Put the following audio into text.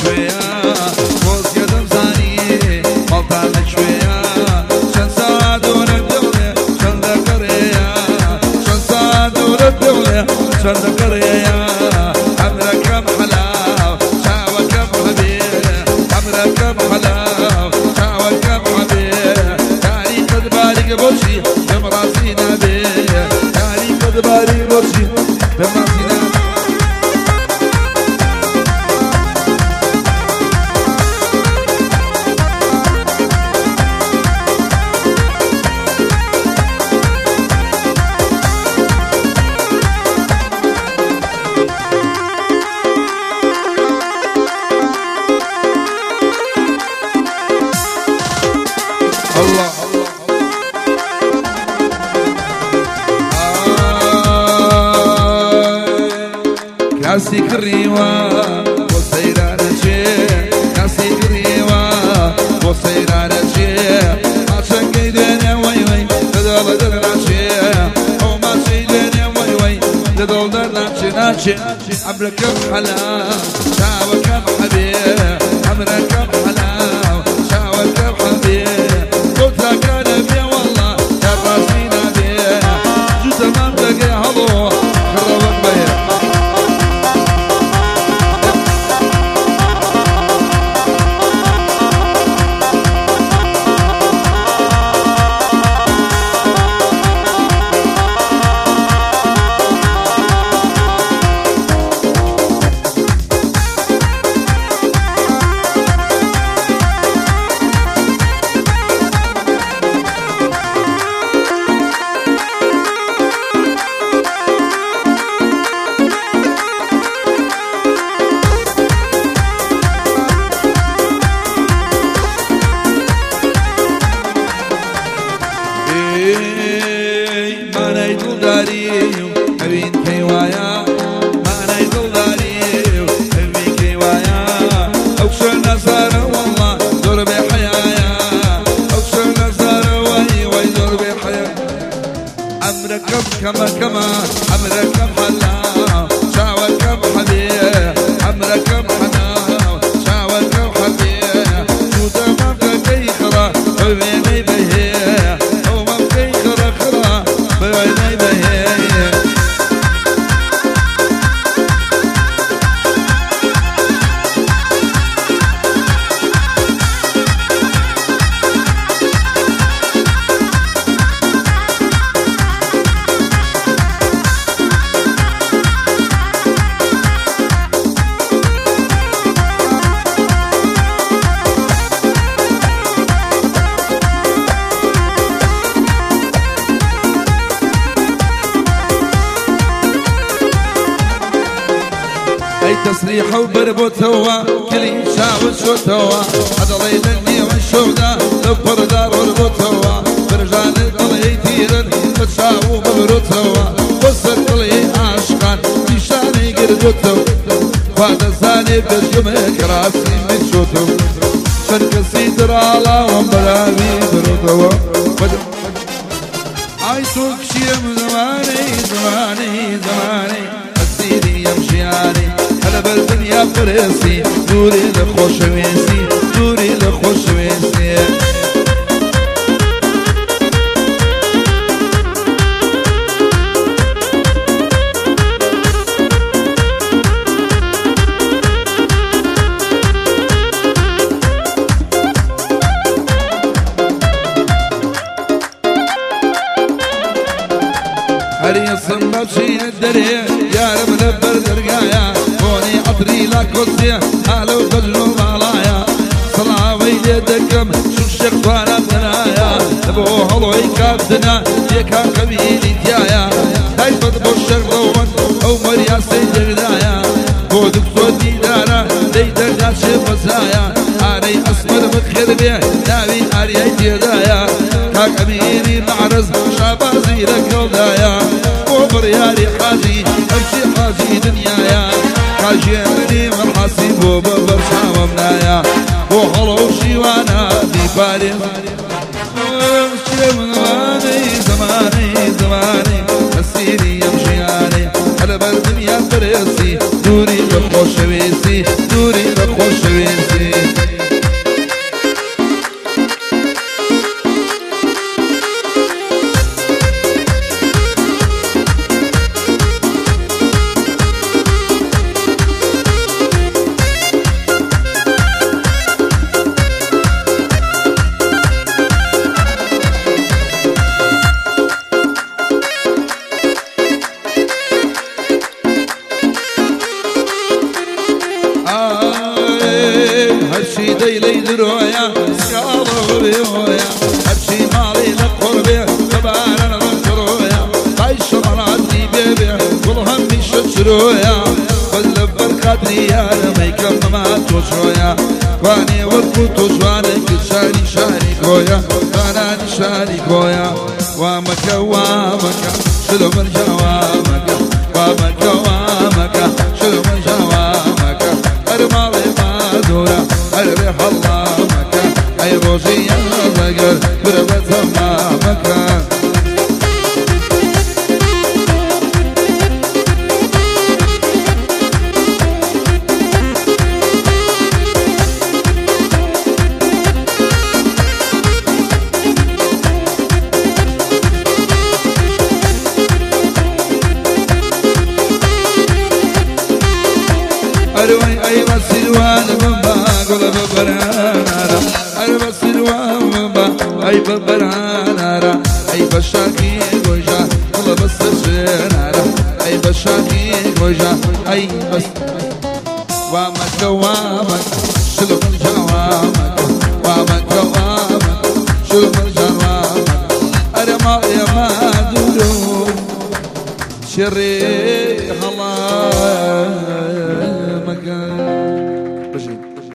شوية بوز قدم زاني ملطانك شوية شن ساعة دون الدولة شن ذكرية شن ساعة دون الدولة شن ذكرية عمرك كم حلاو شعوك كم حبيب عمرك كم حلاو شعوك كم حبيب تاني قد بالك بوشي بمراسي نبي تاني قد بالك بوشي بمراسي نبي الله كاسي كريوة وسيرانة شيء كاسي كريوة وسيرانة شيء ما شكي دنيا وي وي تدول درنا شيء أو ما شي دنيا وي وي تدول درنا شيء عمرك كم حلاو شاوك كم حبيب عمرك كم حلاو شاوك كم حبيب أبين كيوايا أنا يضلالي أبين كيوايا أوشر نصارى والله دور بحيايا أوشر نصارى وي دور بحيايا عمرك كم عمرك كم حلاو شعوك كم حبيب عمرك كم حلاو شعوك كم حبيب شو دمك كيخرة بيني بهي أو ما كيخرة خرة بيني بهي تصريح وبربط هوا كلي شاوت شوت هوا هذا ليلني والشوده دبر دار وربط هوا برجال القلي يثيرن بتشاو ببرط هوا وصل قلي عاشقان نشاني قربته بعد الثاني بجمك راسي من شوته شرق السيدر على ومبرامي برط هوا عايزوك شي من زماني السيدي يمشياني هلا بالدنيا فرسي دوري لخوشويسي دوري لخوشويسي هري الصنبة بشي الدري يا رب نبر درقايا هوني عطري لا كوزي هالو تجنو بالايا صلاة ويلي دكم شو الشيخ وانا بنايا ابو هلوي كابتنا يكا قبيلي تيايا تايفت بو الشيخ روان او مريا سيد غدايا بو دكتور ديدارا ليدر داشي بزايا علي اسمر متخذ بيه ناوي علي تيدايا كاك اميني معرز شابازي لك يودايا وبريالي حاجي امشي حاجي دنيايا كاجيني مرحسي وببرشا ومنايا وحلو شيوانا دي بالي زماني مسيري يمشياني على بالدنيا بريسي دوري لخوش ويسي دوري لخوش خوش ویسی هرشي ديلي درويا سيارة بيويا هرشي مالي لقربي تبانا نغترويا عيش مراتي بيبي والهم يشجرويا فاللبر قدري يا ميكم ما توشويا واني وقفت وشوانك شاري شاري كويا وانا نشاري كويا وامك وامك شلو مرجا وامك وامك وامك شلو مرجا وامك ارمالي مادورا الريح الله مكان اي روزي يا ذكر بربة ما مكان أروي أي بسلوان بابا قل ببرانارا أي بسلوان بابا أي ببرانارا أي بشاكي وجا قل بسجنارا أي بشاكي وجا أي بس وامك وامك شلو الجوامك وامك وامك شلو الجوامك أرمى يا ما دلو شري